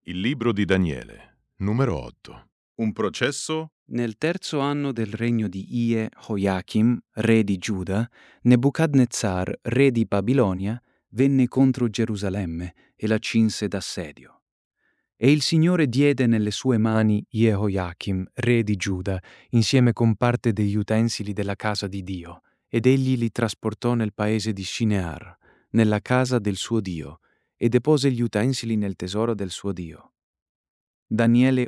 Il libro di Daniele, numero 8. Un processo? Nel terzo anno del regno di Jehoiakim, re di Giuda, Nebuchadnezzar, re di Babilonia, venne contro Gerusalemme e la cinse d'assedio. E il Signore diede nelle sue mani Jehoiakim, re di Giuda, insieme con parte degli utensili della casa di Dio, ed egli li trasportò nel paese di Shinear, nella casa del suo Dio, e depose gli utensili nel tesoro del suo Dio. Daniele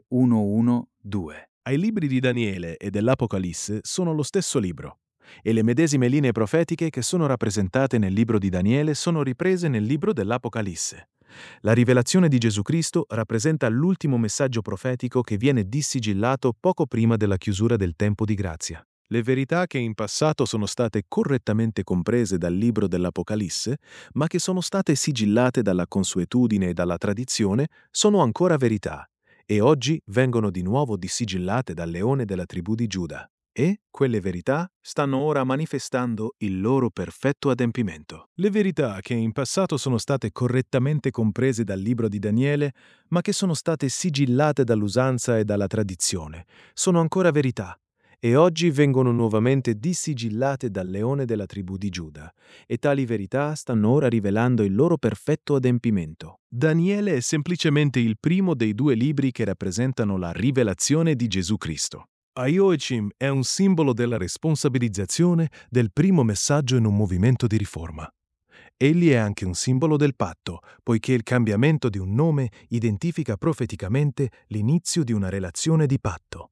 1:1-2. Ai libri di Daniele e dell'Apocalisse sono lo stesso libro, e le medesime linee profetiche che sono rappresentate nel libro di Daniele sono riprese nel libro dell'Apocalisse. La rivelazione di Gesù Cristo rappresenta l'ultimo messaggio profetico che viene dissigillato poco prima della chiusura del tempo di grazia. Le verità che in passato sono state correttamente comprese dal libro dell'Apocalisse, ma che sono state sigillate dalla consuetudine e dalla tradizione, sono ancora verità, e oggi vengono di nuovo dissigillate dal leone della tribù di Giuda. E quelle verità stanno ora manifestando il loro perfetto adempimento. Le verità che in passato sono state correttamente comprese dal libro di Daniele, ma che sono state sigillate dall'usanza e dalla tradizione, sono ancora verità, e oggi vengono nuovamente dissigillate dal leone della tribù di Giuda, e tali verità stanno ora rivelando il loro perfetto adempimento. Daniele è semplicemente il primo dei due libri che rappresentano la rivelazione di Gesù Cristo. Joachim è un simbolo della responsabilizzazione del primo messaggio in un movimento di riforma. Egli è anche un simbolo del patto, poiché il cambiamento di un nome identifica profeticamente l'inizio di una relazione di patto.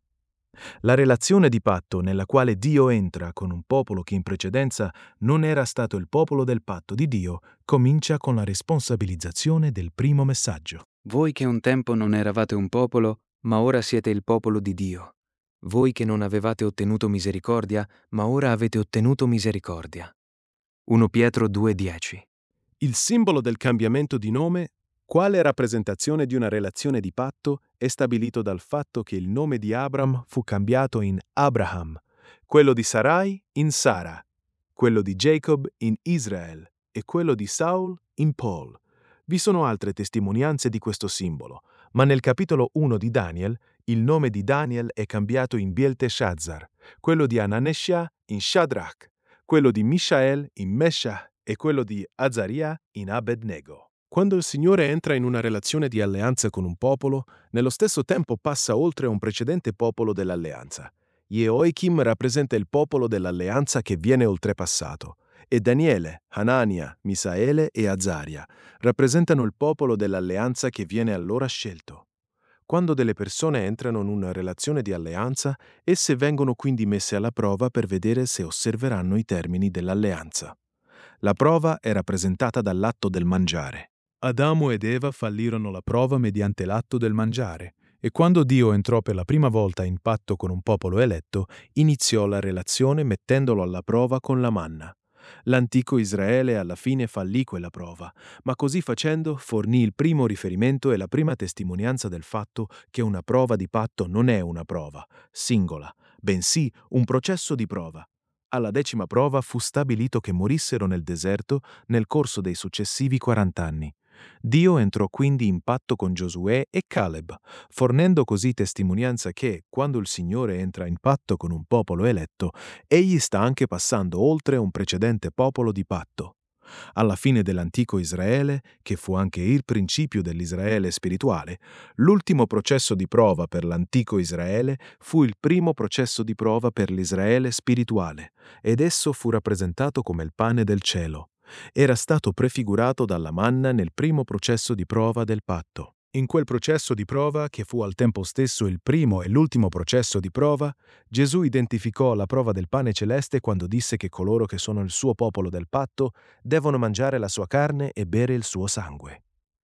La relazione di patto nella quale Dio entra con un popolo che in precedenza non era stato il popolo del patto di Dio comincia con la responsabilizzazione del primo messaggio. Voi che un tempo non eravate un popolo, ma ora siete il popolo di Dio. Voi che non avevate ottenuto misericordia, ma ora avete ottenuto misericordia. 1 Pietro 2:10. Il simbolo del cambiamento di nome, quale rappresentazione di una relazione di patto, è stabilito dal fatto che il nome di Abram fu cambiato in Abraham, quello di Sarai in Sara, quello di Jacob in Israel e quello di Saul in Paul. Vi sono altre testimonianze di questo simbolo, ma nel capitolo 1 di Daniel il nome di Daniel è cambiato in Belteshazzar, quello di Ananesha in Shadrach, quello di Mishael in Meshach e quello di Azaria in Abednego. Quando il Signore entra in una relazione di alleanza con un popolo, nello stesso tempo passa oltre a un precedente popolo dell'alleanza. Jehoiakim rappresenta il popolo dell'alleanza che viene oltrepassato, e Daniele, Hanania, Misaele e Azaria rappresentano il popolo dell'alleanza che viene allora scelto. Quando delle persone entrano in una relazione di alleanza, esse vengono quindi messe alla prova per vedere se osserveranno i termini dell'alleanza. La prova è rappresentata dall'atto del mangiare. Adamo ed Eva fallirono la prova mediante l'atto del mangiare, e quando Dio entrò per la prima volta in patto con un popolo eletto, iniziò la relazione mettendolo alla prova con la manna. L'antico Israele alla fine fallì quella prova, ma così facendo fornì il primo riferimento e la prima testimonianza del fatto che una prova di patto non è una prova, singola, bensì un processo di prova. Alla 10ª prova fu stabilito che morissero nel deserto nel corso dei successivi 40 anni. Dio entrò quindi in patto con Giosuè e Caleb, fornendo così testimonianza che, quando il Signore entra in patto con un popolo eletto, egli sta anche passando oltre un precedente popolo di patto. Alla fine dell'antico Israele, che fu anche il principio dell'Israele spirituale, l'ultimo processo di prova per l'antico Israele fu il primo processo di prova per l'Israele spirituale, ed esso fu rappresentato come il pane del cielo. Era stato prefigurato dalla manna nel primo processo di prova del patto. In quel processo di prova, che fu al tempo stesso il primo e l'ultimo processo di prova, Gesù identificò la prova del pane celeste quando disse che coloro che sono il suo popolo del patto devono mangiare la sua carne e bere il suo sangue.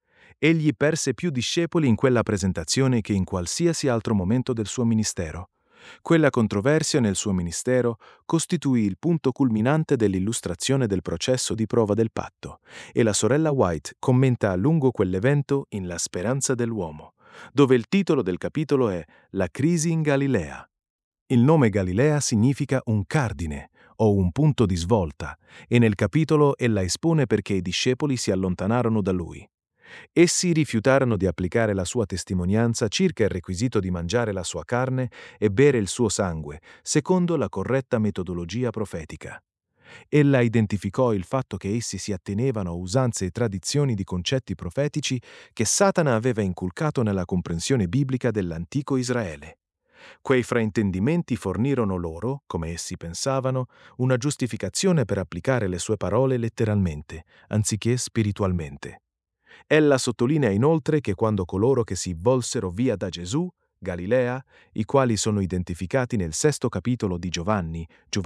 Egli perse più discepoli in quella presentazione che in qualsiasi altro momento del suo ministero. Quella controversia nel suo ministero costituì il punto culminante dell'illustrazione del processo di prova del patto, e la sorella White commenta a lungo quell'evento in La speranza dell'uomo, dove il titolo del capitolo è La crisi in Galilea. Il nome Galilea significa un cardine o un punto di svolta, e nel capitolo ella espone perché i discepoli si allontanarono da lui. Essi rifiutarono di applicare la sua testimonianza circa il requisito di mangiare la sua carne e bere il suo sangue, secondo la corretta metodologia profetica. Ella identificò il fatto che essi si attenevano a usanze e tradizioni di concetti profetici che Satana aveva inculcato nella comprensione biblica dell'antico Israele. Quei fraintendimenti fornirono loro, come essi pensavano, una giustificazione per applicare le sue parole letteralmente, anziché spiritualmente. Ella sottolinea inoltre che quando coloro che si volsero via da Gesù, Galilea, i quali sono identificati nel 6° capitolo di Giovanni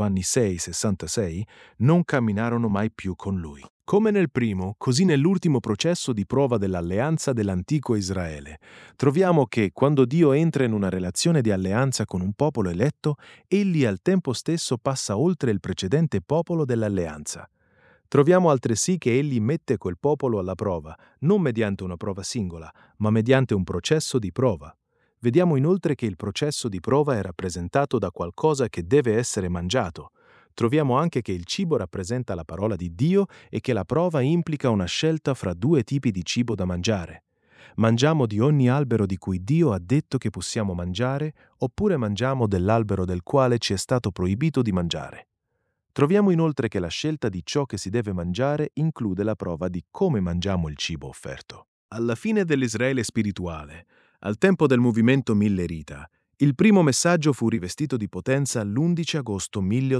6,66, non camminarono mai più con lui. Come nel primo, così nell'ultimo processo di prova dell'alleanza dell'antico Israele, troviamo che quando Dio entra in una relazione di alleanza con un popolo eletto, egli al tempo stesso passa oltre il precedente popolo dell'alleanza. Troviamo altresì che egli mette quel popolo alla prova, non mediante una prova singola, ma mediante un processo di prova. Vediamo inoltre che il processo di prova è rappresentato da qualcosa che deve essere mangiato. Troviamo anche che il cibo rappresenta la parola di Dio e che la prova implica una scelta fra due tipi di cibo da mangiare. Mangiamo di ogni albero di cui Dio ha detto che possiamo mangiare, oppure mangiamo dell'albero del quale ci è stato proibito di mangiare. Troviamo inoltre che la scelta di ciò che si deve mangiare include la prova di come mangiamo il cibo offerto. Alla fine dell'Israele spirituale, al tempo del movimento millerita, il primo messaggio fu rivestito di potenza l'11 agosto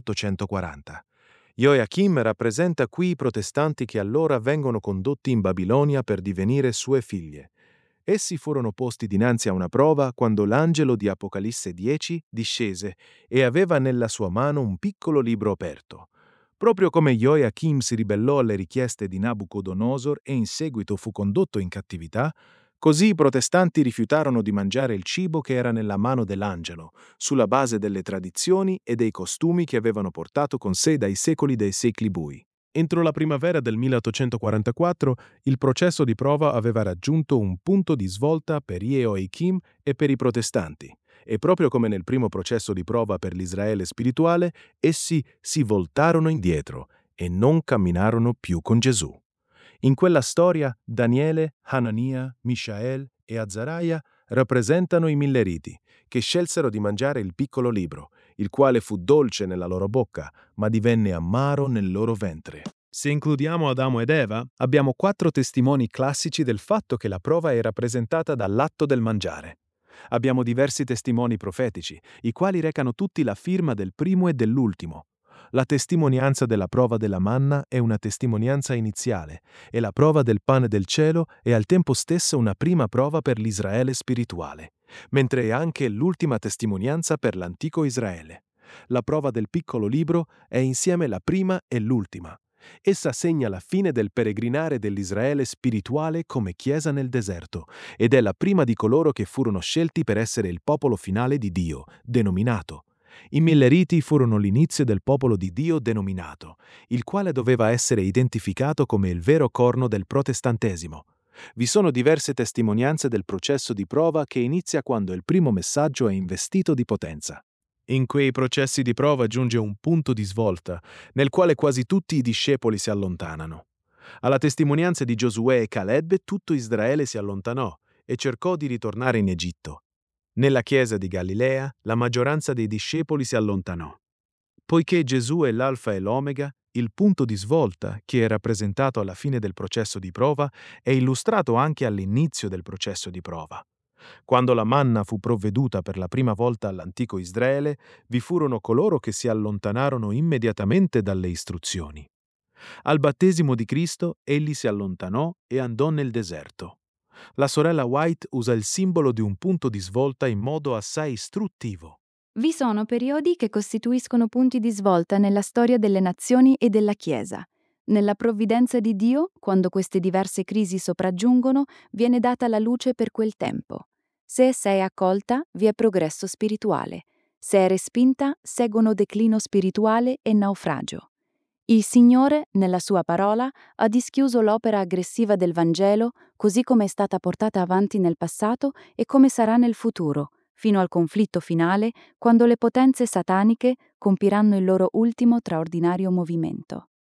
1840. Joachim rappresenta qui i protestanti che allora vengono condotti in Babilonia per divenire sue figlie. Essi furono posti dinanzi a una prova quando l'angelo di Apocalisse 10 discese e aveva nella sua mano un piccolo libro aperto. Proprio come Joachim si ribellò alle richieste di Nabucodonosor e in seguito fu condotto in cattività, così i protestanti rifiutarono di mangiare il cibo che era nella mano dell'angelo, sulla base delle tradizioni e dei costumi che avevano portato con sé dai secoli dei secoli bui. Entro la primavera del 1844, il processo di prova aveva raggiunto un punto di svolta per Joachim e per i protestanti, e proprio come nel primo processo di prova per l'Israele spirituale, essi si voltarono indietro e non camminarono più con Gesù. In quella storia, Daniele, Hanania, Mishael e Azaraia rappresentano i milleriti, che scelsero di mangiare il piccolo libro, il quale fu dolce nella loro bocca, ma divenne amaro nel loro ventre. Se includiamo Adamo ed Eva, abbiamo 4 testimoni classici del fatto che la prova è rappresentata dall'atto del mangiare. Abbiamo diversi testimoni profetici, i quali recano tutti la firma del primo e dell'ultimo. La testimonianza della prova della manna è una testimonianza iniziale, e la prova del pane del cielo è al tempo stesso una prima prova per l'Israele spirituale, mentre è anche l'ultima testimonianza per l'antico Israele. La prova del piccolo libro è insieme la prima e l'ultima. Essa segna la fine del peregrinare dell'Israele spirituale come chiesa nel deserto, ed è la prima di coloro che furono scelti per essere il popolo finale di Dio, denominato. I milleriti furono l'inizio del popolo di Dio denominato, il quale doveva essere identificato come il vero corno del protestantesimo. Vi sono diverse testimonianze del processo di prova che inizia quando il primo messaggio è investito di potenza. In quei processi di prova giunge un punto di svolta, nel quale quasi tutti i discepoli si allontanano. Alla testimonianza di Giosuè e Caleb, tutto Israele si allontanò e cercò di ritornare in Egitto. Nella chiesa di Galilea, la maggioranza dei discepoli si allontanò. Poiché Gesù è l'Alfa e l'Omega, il punto di svolta, che è rappresentato alla fine del processo di prova, è illustrato anche all'inizio del processo di prova. Quando la manna fu provveduta per la prima volta all'antico Israele, vi furono coloro che si allontanarono immediatamente dalle istruzioni. Al battesimo di Cristo, egli si allontanò e andò nel deserto. La sorella White usa il simbolo di un punto di svolta in modo assai istruttivo. Vi sono periodi che costituiscono punti di svolta nella storia delle nazioni e della Chiesa. Nella provvidenza di Dio, quando queste diverse crisi sopraggiungono, viene data la luce per quel tempo. Se essa è accolta, vi è progresso spirituale. Se è respinta, seguono declino spirituale e naufragio. Il Signore, nella sua parola, ha dischiuso l'opera aggressiva del Vangelo, così come è stata portata avanti nel passato e come sarà nel futuro, fino al conflitto finale, quando le potenze sataniche compiranno il loro ultimo straordinario movimento.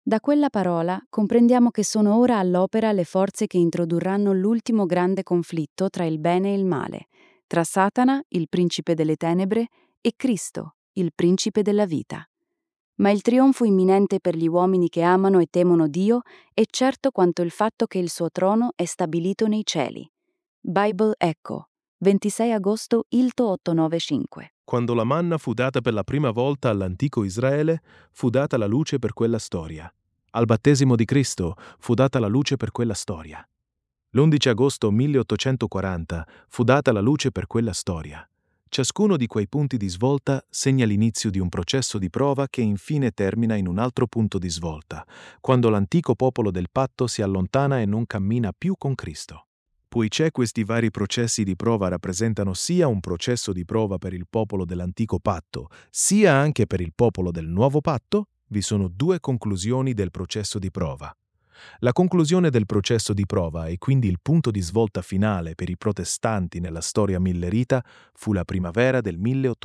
Da quella parola comprendiamo che sono ora all'opera le forze che introdurranno l'ultimo grande conflitto tra il bene e il male, tra Satana, il principe delle tenebre, e Cristo, il principe della vita. Ma il trionfo imminente per gli uomini che amano e temono Dio è certo quanto il fatto che il suo trono è stabilito nei cieli. Bible Echo, 26 agosto Ilto 895. Quando la manna fu data per la prima volta all'antico Israele, fu data la luce per quella storia. Al battesimo di Cristo fu data la luce per quella storia. L'11 agosto 1840 fu data la luce per quella storia. Ciascuno di quei punti di svolta segna l'inizio di un processo di prova che infine termina in un altro punto di svolta, quando l'antico popolo del patto si allontana e non cammina più con Cristo. Poiché questi vari processi di prova rappresentano sia un processo di prova per il popolo dell'antico patto, sia anche per il popolo del nuovo patto, vi sono due conclusioni del processo di prova. La conclusione del processo di prova e quindi il punto di svolta finale per i protestanti nella storia millerita fu la primavera del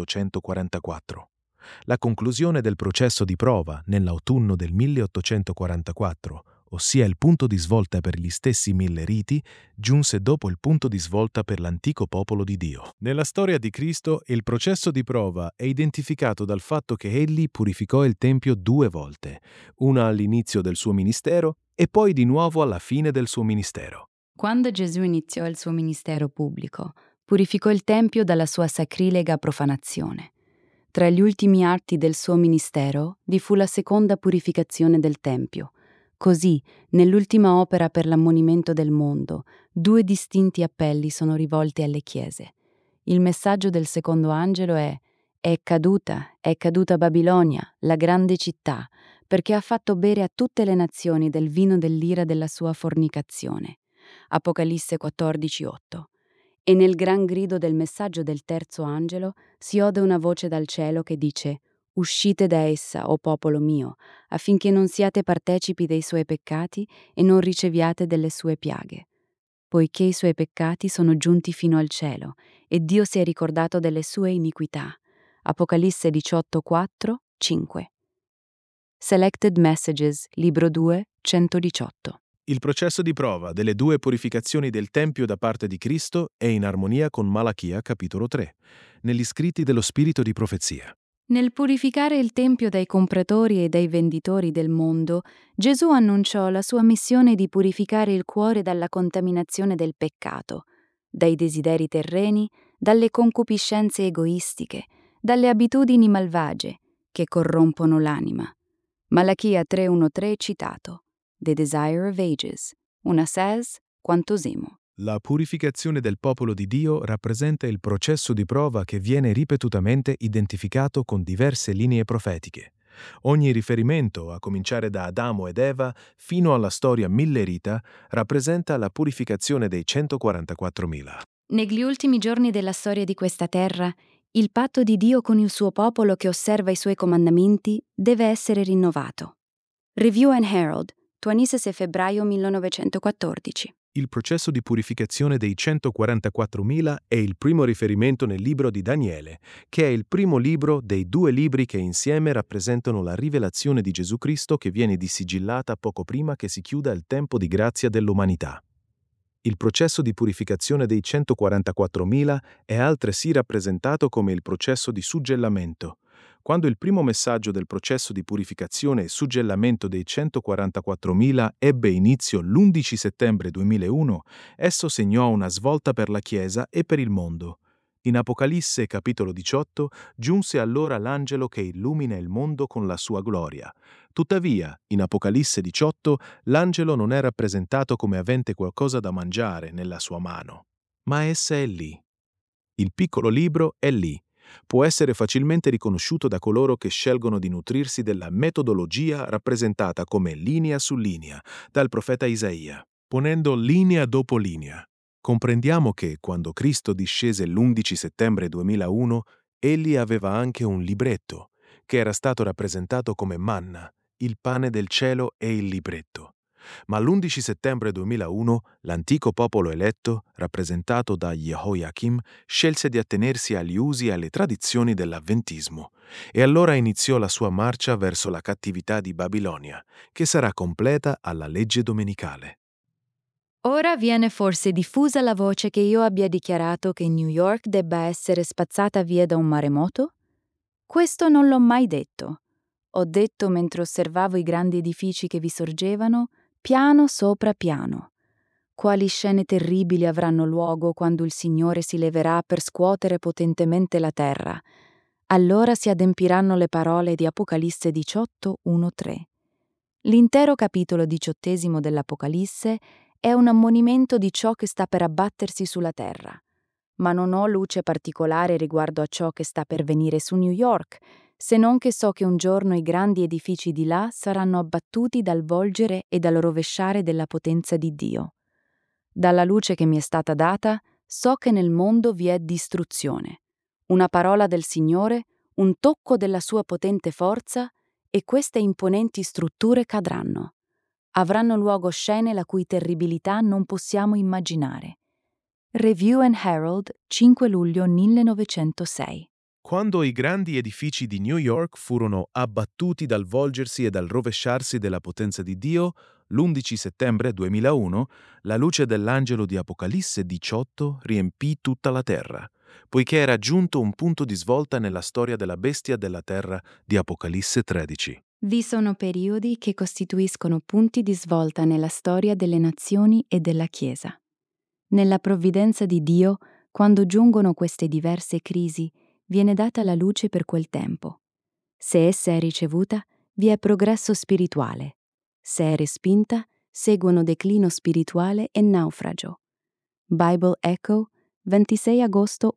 1844. La conclusione del processo di prova nell'autunno del 1844, ossia il punto di svolta per gli stessi milleriti, giunse dopo il punto di svolta per l'antico popolo di Dio. Nella storia di Cristo, il processo di prova è identificato dal fatto che egli purificò il Tempio 2 volte, una all'inizio del suo ministero e poi di nuovo alla fine del suo ministero. Quando Gesù iniziò il suo ministero pubblico, purificò il Tempio dalla sua sacrilega profanazione. Tra gli ultimi atti del suo ministero vi fu la seconda purificazione del Tempio. Così, nell'ultima opera per l'ammonimento del mondo, due distinti appelli sono rivolti alle chiese. Il messaggio del secondo angelo è caduta Babilonia, la grande città, perché ha fatto bere a tutte le nazioni del vino dell'ira della sua fornicazione. Apocalisse 14:8. E nel gran grido del messaggio del terzo angelo si ode una voce dal cielo che dice: «Uscite da essa, o popolo mio, affinché non siate partecipi dei suoi peccati e non riceviate delle sue piaghe. Poiché i suoi peccati sono giunti fino al cielo e Dio si è ricordato delle sue iniquità». Apocalisse 18:4, 5. Selected Messages, libro 2, 118. Il processo di prova delle due purificazioni del Tempio da parte di Cristo è in armonia con Malachia capitolo 3, negli scritti dello spirito di profezia. Nel purificare il Tempio dai compratori e dai venditori del mondo, Gesù annunciò la sua missione di purificare il cuore dalla contaminazione del peccato, dai desideri terreni, dalle concupiscenze egoistiche, dalle abitudini malvagie che corrompono l'anima. Malachia 3:1-3 citato: The Desire of Ages, una ses quantosimo. La purificazione del popolo di Dio rappresenta il processo di prova che viene ripetutamente identificato con diverse linee profetiche. Ogni riferimento, a cominciare da Adamo ed Eva fino alla storia millerita, rappresenta la purificazione dei 144.000. Negli ultimi giorni della storia di questa terra, il patto di Dio con il suo popolo che osserva i suoi comandamenti deve essere rinnovato. Review and Herald, 26 febbraio 1914. Il processo di purificazione dei 144.000 è il primo riferimento nel libro di Daniele, che è il primo libro dei due libri che insieme rappresentano la rivelazione di Gesù Cristo che viene dissigillata poco prima che si chiuda il tempo di grazia dell'umanità. Il processo di purificazione dei 144.000 è altresì rappresentato come il processo di suggellamento. Quando il primo messaggio del processo di purificazione e suggellamento dei 144.000 ebbe inizio l'11 settembre 2001, esso segnò una svolta per la Chiesa e per il mondo. In Apocalisse capitolo 18 giunse allora l'angelo che illumina il mondo con la sua gloria. Tuttavia, in Apocalisse 18, l'angelo non è rappresentato come avente qualcosa da mangiare nella sua mano, ma essa è lì. Il piccolo libro è lì. Può essere facilmente riconosciuto da coloro che scelgono di nutrirsi della metodologia rappresentata come linea su linea dal profeta Isaia, ponendo linea dopo linea. Comprendiamo che, quando Cristo discese l'11 settembre 2001, egli aveva anche un libretto, che era stato rappresentato come manna, il pane del cielo e il libretto. Ma l'11 settembre 2001 l'antico popolo eletto, rappresentato da Jehoiakim, scelse di attenersi agli usi e alle tradizioni dell'avventismo, e allora iniziò la sua marcia verso la cattività di Babilonia, che sarà completa alla legge domenicale. Ora viene forse diffusa la voce che io abbia dichiarato che New York debba essere spazzata via da un maremoto? Questo non l'ho mai detto. Ho detto mentre osservavo i grandi edifici che vi sorgevano, piano sopra piano. Quali scene terribili avranno luogo quando il Signore si leverà per scuotere potentemente la terra. Allora si adempiranno le parole di Apocalisse 18, 1-3. L'intero capitolo 18 dell'Apocalisse è un ammonimento di ciò che sta per abbattersi sulla terra. Ma non ho luce particolare riguardo a ciò che sta per venire su New York, se non che so che un giorno i grandi edifici di là saranno abbattuti dal volgere e dal rovesciare della potenza di Dio. Dalla luce che mi è stata data, so che nel mondo vi è distruzione. Una parola del Signore, un tocco della sua potente forza, e queste imponenti strutture cadranno. Avranno luogo scene la cui terribilità non possiamo immaginare. Review and Herald, 5 luglio 1906. Quando i grandi edifici di New York furono abbattuti dal volgersi e dal rovesciarsi della potenza di Dio, l'11 settembre 2001, la luce dell'angelo di Apocalisse 18 riempì tutta la terra, poiché era giunto un punto di svolta nella storia della bestia della terra di Apocalisse 13. Vi sono periodi che costituiscono punti di svolta nella storia delle nazioni e della Chiesa. Nella provvidenza di Dio, quando giungono queste diverse crisi, viene data la luce per quel tempo. Se essa è ricevuta, vi è progresso spirituale. Se è respinta, seguono declino spirituale e naufragio. Bible Echo, 26 agosto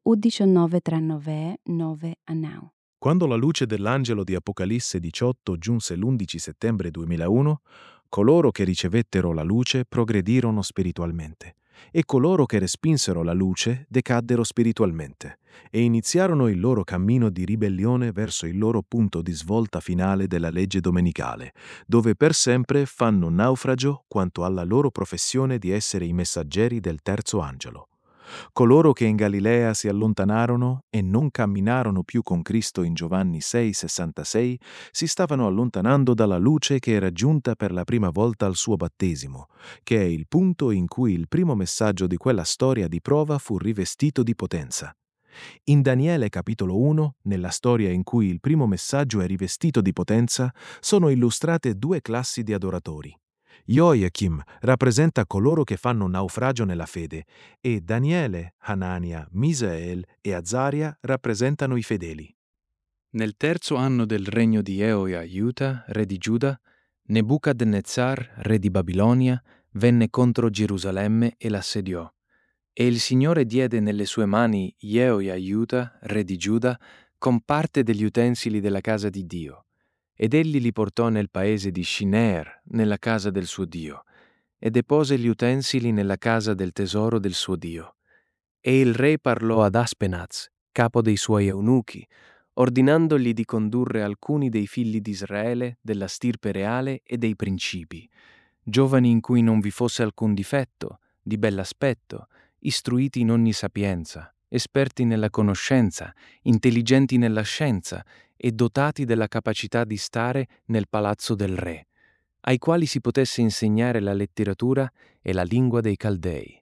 1939-9 Quando la luce dell'angelo di Apocalisse 18 giunse l'11 settembre 2001, coloro che ricevettero la luce progredirono spiritualmente, e coloro che respinsero la luce decaddero spiritualmente, e iniziarono il loro cammino di ribellione verso il loro punto di svolta finale della legge domenicale, dove per sempre fanno naufragio quanto alla loro professione di essere i messaggeri del terzo angelo. Coloro che in Galilea si allontanarono e non camminarono più con Cristo in Giovanni 6,66 si stavano allontanando dalla luce che era giunta per la prima volta al suo battesimo, che è il punto in cui il primo messaggio di quella storia di prova fu rivestito di potenza. In Daniele capitolo 1, nella storia in cui il primo messaggio è rivestito di potenza, sono illustrate due classi di adoratori. Joachim rappresenta coloro che fanno naufragio nella fede e Daniele, Hanania, Misael e Azaria rappresentano i fedeli. Nel terzo anno del regno di Jehoiada, re di Giuda, Nebuchadnezzar, re di Babilonia, venne contro Gerusalemme e l'assediò. E il Signore diede nelle sue mani Jehoiada, re di Giuda, con parte degli utensili della casa di Dio. Ed egli li portò nel paese di Shinear, nella casa del suo Dio, e depose gli utensili nella casa del tesoro del suo Dio. E il re parlò ad Aspenaz, capo dei suoi eunuchi, ordinandogli di condurre alcuni dei figli di Israele, della stirpe reale e dei principi, giovani in cui non vi fosse alcun difetto, di bell'aspetto, istruiti in ogni sapienza, esperti nella conoscenza, intelligenti nella scienza e dotati della capacità di stare nel palazzo del re, ai quali si potesse insegnare la letteratura e la lingua dei Caldei.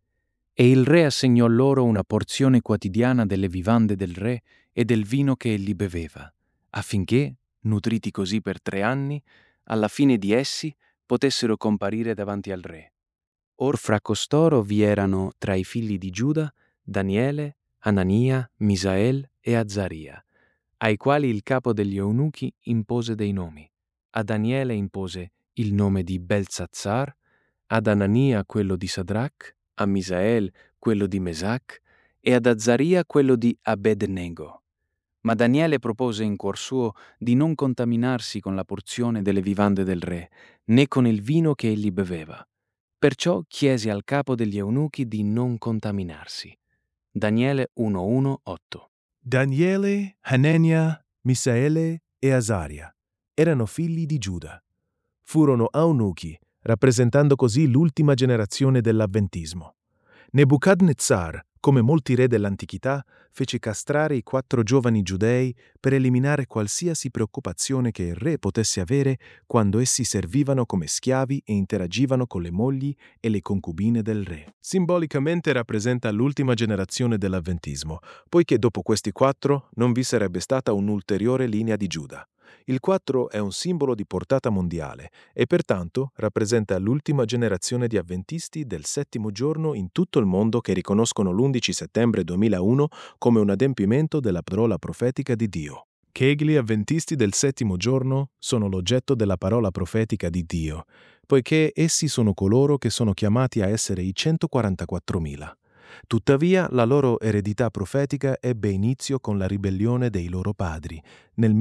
E il re assegnò loro una porzione quotidiana delle vivande del re e del vino che egli beveva, affinché, nutriti così per 3 anni, alla fine di essi potessero comparire davanti al re. Or fra costoro vi erano tra i figli di Giuda Daniele, Anania, Misael e Azaria, ai quali il capo degli eunuchi impose dei nomi. A Daniele impose il nome di Beltsazzar, ad Anania quello di Sadrach, a Misael quello di Mesac e ad Azaria quello di Abednego. Ma Daniele propose in cuor suo di non contaminarsi con la porzione delle vivande del re, né con il vino che egli beveva. Perciò chiese al capo degli eunuchi di non contaminarsi. Daniele 1:1-8. Daniele, Hanania, Misaele e Azaria erano figli di Giuda. Furono eunuchi rappresentando così l'ultima generazione dell'avventismo. Nebuchadnezzar, come molti re dell'antichità, fece castrare i 4 giovani giudei per eliminare qualsiasi preoccupazione che il re potesse avere quando essi servivano come schiavi e interagivano con le mogli e le concubine del re. Simbolicamente rappresenta l'ultima generazione dell'avventismo, poiché dopo questi 4 non vi sarebbe stata un'ulteriore linea di Giuda. Il 4 è un simbolo di portata mondiale e pertanto rappresenta l'ultima generazione di avventisti del 7° giorno in tutto il mondo che riconoscono l'11 settembre 2001 come un adempimento della parola profetica di Dio. Che gli avventisti del 7° giorno sono l'oggetto della parola profetica di Dio, poiché essi sono coloro che sono chiamati a essere i 144.000. Tuttavia, la loro eredità profetica ebbe inizio con la ribellione dei loro padri, nel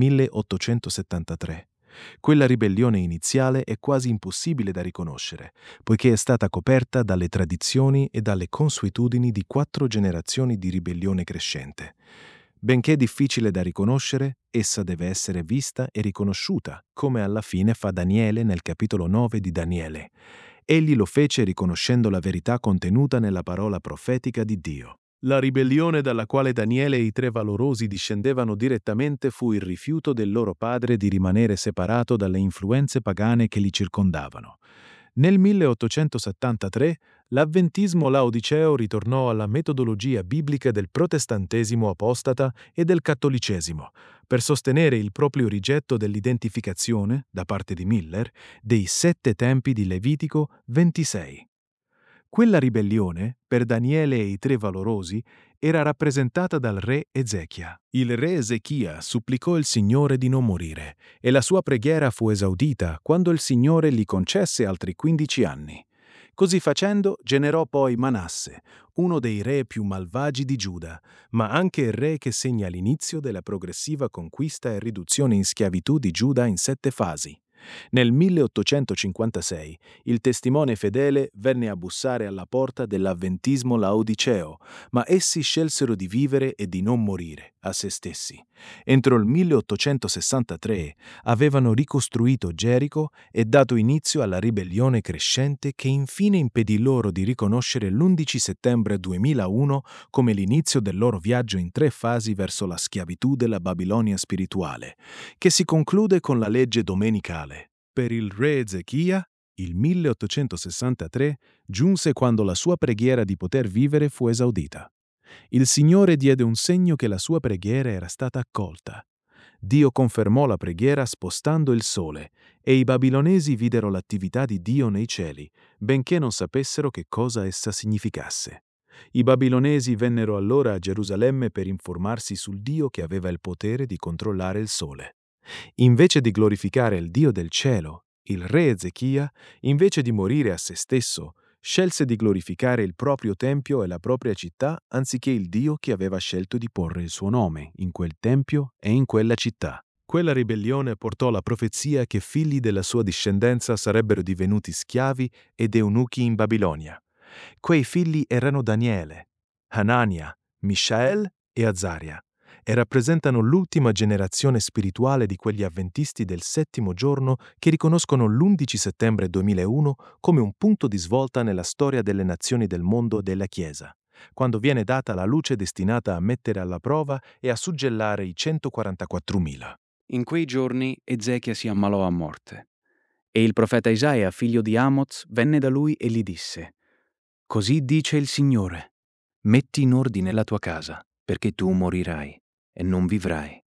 1873. Quella ribellione iniziale è quasi impossibile da riconoscere, poiché è stata coperta dalle tradizioni e dalle consuetudini di 4 generazioni di ribellione crescente. Benché difficile da riconoscere, essa deve essere vista e riconosciuta, come alla fine fa Daniele nel capitolo 9 di Daniele. Egli lo fece riconoscendo la verità contenuta nella parola profetica di Dio. La ribellione dalla quale Daniele e i 3 valorosi discendevano direttamente fu il rifiuto del loro padre di rimanere separato dalle influenze pagane che li circondavano. Nel 1873 l'avventismo laodiceo ritornò alla metodologia biblica del protestantesimo apostata e del cattolicesimo, per sostenere il proprio rigetto dell'identificazione, da parte di Miller, dei 7 tempi di Levitico 26. Quella ribellione, per Daniele e i 3 valorosi, era rappresentata dal re Ezechia. Il re Ezechia supplicò il Signore di non morire, e la sua preghiera fu esaudita quando il Signore gli concesse altri 15 anni. Così facendo, generò poi Manasse, uno dei re più malvagi di Giuda, ma anche il re che segna l'inizio della progressiva conquista e riduzione in schiavitù di Giuda in 7 fasi. Nel 1856 il testimone fedele venne a bussare alla porta dell'avventismo laodiceo, ma essi scelsero di vivere e di non morire a se stessi. Entro il 1863 avevano ricostruito Gerico e dato inizio alla ribellione crescente che infine impedì loro di riconoscere l'11 settembre 2001 come l'inizio del loro viaggio in 3 fasi verso la schiavitù della Babilonia spirituale, che si conclude con la legge domenicale. Per il re Ezechia, il 1863 giunse quando la sua preghiera di poter vivere fu esaudita. Il Signore diede un segno che la sua preghiera era stata accolta. Dio confermò la preghiera spostando il sole, e i babilonesi videro l'attività di Dio nei cieli, benché non sapessero che cosa essa significasse. I babilonesi vennero allora a Gerusalemme per informarsi sul Dio che aveva il potere di controllare il sole. Invece di glorificare il Dio del cielo, il re Ezechia, invece di morire a se stesso, scelse di glorificare il proprio tempio e la propria città anziché il Dio che aveva scelto di porre il suo nome in quel tempio e in quella città. Quella ribellione portò la profezia che figli della sua discendenza sarebbero divenuti schiavi ed eunuchi in Babilonia. Quei figli erano Daniele, Hanania, Mishael e Azaria, e rappresentano l'ultima generazione spirituale di quegli avventisti del 7° giorno che riconoscono l'11 settembre 2001 come un punto di svolta nella storia delle nazioni del mondo e della Chiesa, quando viene data la luce destinata a mettere alla prova e a suggellare i 144.000. In quei giorni Ezechia si ammalò a morte, e il profeta Isaia, figlio di Amoz, venne da lui e gli disse: «Così dice il Signore, metti in ordine la tua casa, perché tu morirai e non vivrai».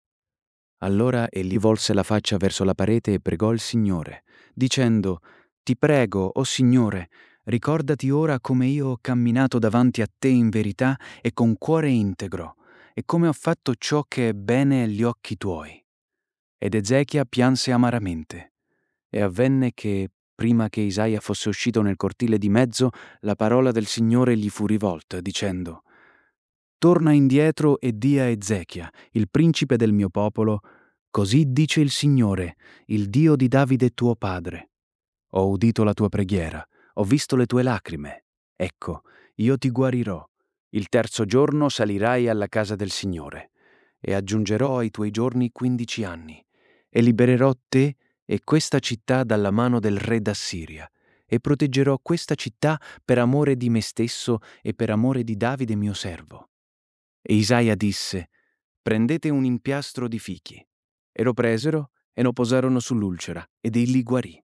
Allora egli volse la faccia verso la parete e pregò il Signore, dicendo: «Ti prego, o Signore, ricordati ora come io ho camminato davanti a te in verità e con cuore integro, e come ho fatto ciò che è bene agli occhi tuoi». Ed Ezechia pianse amaramente. E avvenne che, prima che Isaia fosse uscito nel cortile di mezzo, la parola del Signore gli fu rivolta, dicendo: «Torna indietro e di a Ezechia, il principe del mio popolo, così dice il Signore, il Dio di Davide tuo padre. Ho udito la tua preghiera, ho visto le tue lacrime. Ecco, io ti guarirò. Il 3° giorno salirai alla casa del Signore, e aggiungerò ai tuoi giorni 15 anni, e libererò te e questa città dalla mano del re d'Assiria, e proteggerò questa città per amore di me stesso e per amore di Davide mio servo. E Isaia disse: prendete un impiastro di fichi. E lo presero e lo posarono sull'ulcera, ed egli guarì.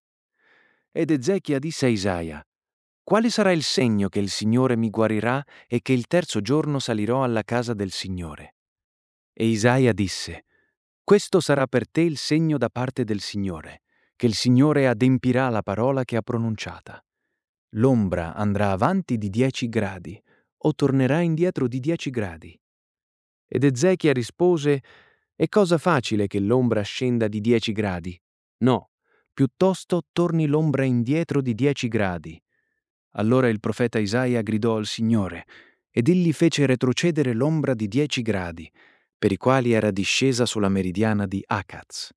Ed Ezechia disse a Isaia: quale sarà il segno che il Signore mi guarirà e che il terzo giorno salirò alla casa del Signore? E Isaia disse: questo sarà per te il segno da parte del Signore, che il Signore adempirà la parola che ha pronunciata. L'ombra andrà avanti di 10 gradi, o tornerà indietro di 10 gradi. Ed Ezechia rispose: è cosa facile che l'ombra scenda di 10 gradi. No, piuttosto torni l'ombra indietro di 10 gradi. Allora il profeta Isaia gridò al Signore, ed egli fece retrocedere l'ombra di 10 gradi, per i quali era discesa sulla meridiana di Akaz.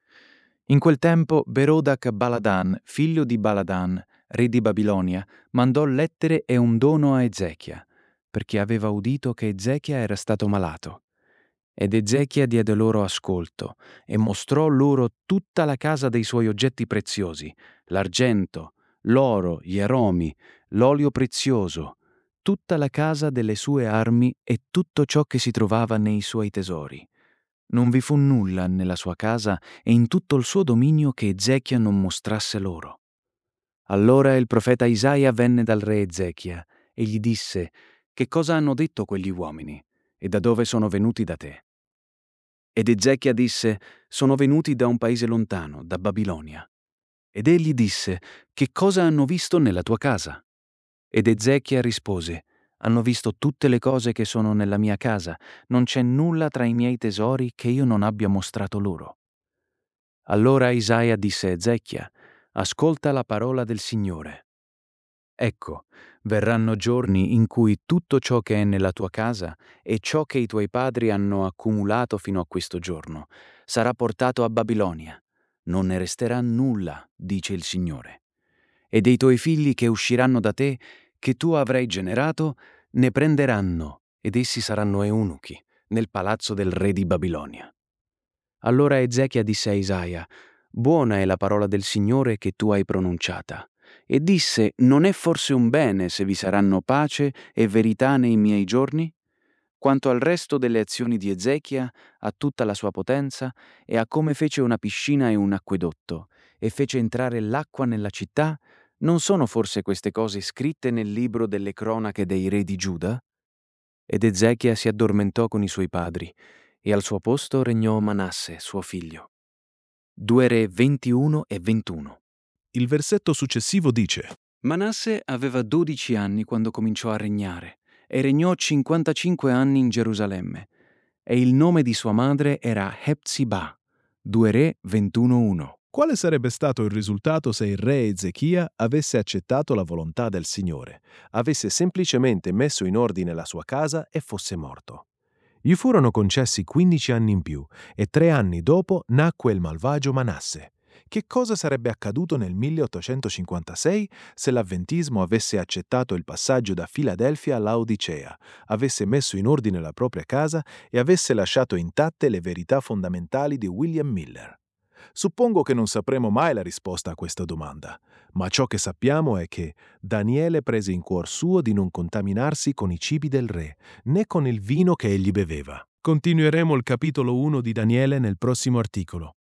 In quel tempo Berodac Baladan, figlio di Baladan, re di Babilonia, mandò lettere e un dono a Ezechia, perché aveva udito che Ezechia era stato malato. Ed Ezechia diede loro ascolto e mostrò loro tutta la casa dei suoi oggetti preziosi, l'argento, l'oro, gli aromi, l'olio prezioso, tutta la casa delle sue armi e tutto ciò che si trovava nei suoi tesori. Non vi fu nulla nella sua casa e in tutto il suo dominio che Ezechia non mostrasse loro. Allora il profeta Isaia venne dal re Ezechia e gli disse: che cosa hanno detto quegli uomini e da dove sono venuti da te? Ed Ezechia disse: sono venuti da un paese lontano, da Babilonia. Ed egli disse: che cosa hanno visto nella tua casa? Ed Ezechia rispose: hanno visto tutte le cose che sono nella mia casa, non c'è nulla tra i miei tesori che io non abbia mostrato loro. Allora Isaia disse a Ezechia: ascolta la parola del Signore. Ecco, verranno giorni in cui tutto ciò che è nella tua casa e ciò che i tuoi padri hanno accumulato fino a questo giorno sarà portato a Babilonia. Non ne resterà nulla, dice il Signore. E dei tuoi figli che usciranno da te, che tu avrai generato, ne prenderanno, ed essi saranno eunuchi, nel palazzo del re di Babilonia. Allora Ezechia disse a Isaia: buona è la parola del Signore che tu hai pronunciata. E disse: non è forse un bene se vi saranno pace e verità nei miei giorni? Quanto al resto delle azioni di Ezechia, a tutta la sua potenza, e a come fece una piscina e un acquedotto, e fece entrare l'acqua nella città, non sono forse queste cose scritte nel libro delle cronache dei re di Giuda? Ed Ezechia si addormentò con i suoi padri, e al suo posto regnò Manasse, suo figlio. 2 Re 21 e 21. Il versetto successivo dice: Manasse aveva 12 anni quando cominciò a regnare, e regnò 55 anni in Gerusalemme, e il nome di sua madre era Hepzibah. 2 Re 21:1. Quale sarebbe stato il risultato se il re Ezechia avesse accettato la volontà del Signore, avesse semplicemente messo in ordine la sua casa e fosse morto? Gli furono concessi 15 anni in più e 3 anni dopo nacque il malvagio Manasse. Che cosa sarebbe accaduto nel 1856 se l'avventismo avesse accettato il passaggio da Filadelfia a Laodicea, avesse messo in ordine la propria casa e avesse lasciato intatte le verità fondamentali di William Miller? Suppongo che non sapremo mai la risposta a questa domanda, ma ciò che sappiamo è che Daniele prese in cuor suo di non contaminarsi con i cibi del re, né con il vino che egli beveva. Continueremo il capitolo 1 di Daniele nel prossimo articolo.